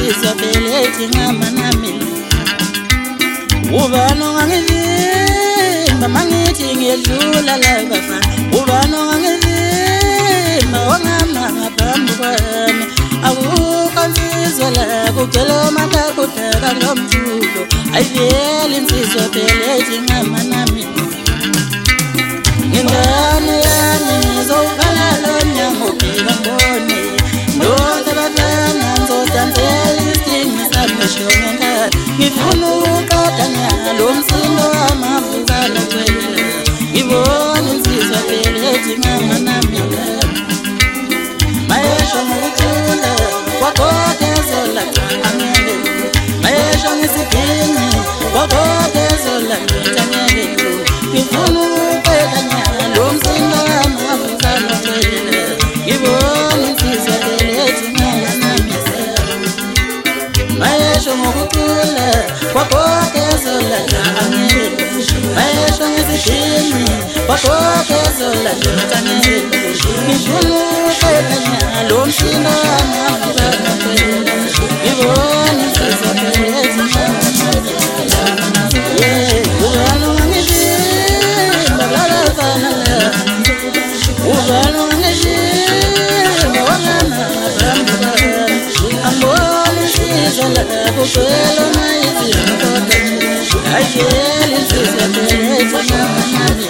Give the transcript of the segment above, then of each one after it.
insizwa phela ethi ngamanami ubani ongangivimba mangithi ngiyedlula la bafana ubani ongangivimba ongama ngaphambi kwami akukho insizwa la kugcwele makakudaka kulo mjulo ayivele insizwa phela ethi ngamanami ingane yami ngizowuvala lo mnyango bheka ngibone lonke abafana ngizodansela isidingo sami shonga ngifuna ukuqeda nyalo umsindo wamavukana kwela ngibona insizwa phela ethi ngamanami mayesho ngokuthula kwagogezola angeke mayesho ngesidingi kwagogezola angeke ngifuna ukuqeda nyalo umsindo wamavukana kwela ngibona insizwa phela ethi ngamanami mayesho ngokuthula kwagogezola angeke mayesho ngesidingi kwagogezola angeke ngifuna ukuqeda nyalo umsindo wamavukana kwela ngibona insizwa phela ethi ngamanami ubani ongangivimba balafana la ubani ongangivimba wangama ngaphambi kwami angibona insizwa la kugcwele mayizini kodwa ayivele insizwa phela ethi ngamanami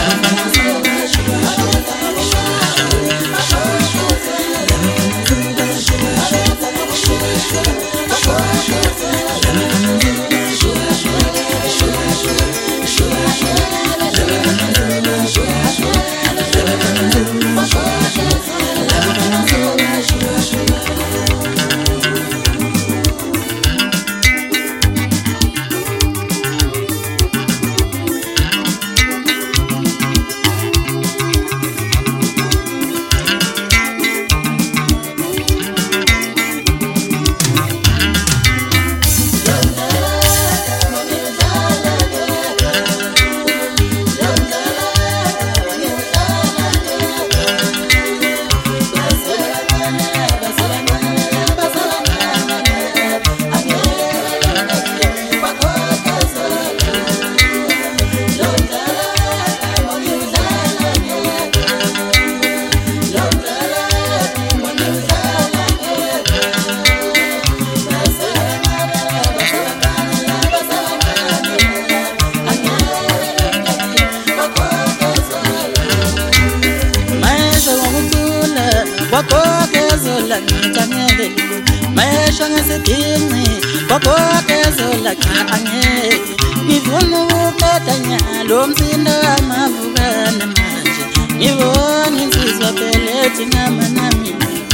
kwagogezola angeke mayesho ngesidingi kwagogezola angeke ngifuna ukuqeda nyalo umsindo wamavukana manje ngibona insizwa phela ethi ngamanami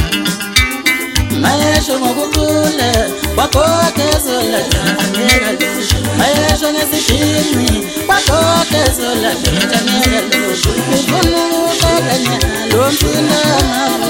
mayesho ngokuthula kwagogezola angeke mayesho ngesidingi kwagogezola angeke ngifuna ukuqeda nyalo umsindo wamavukana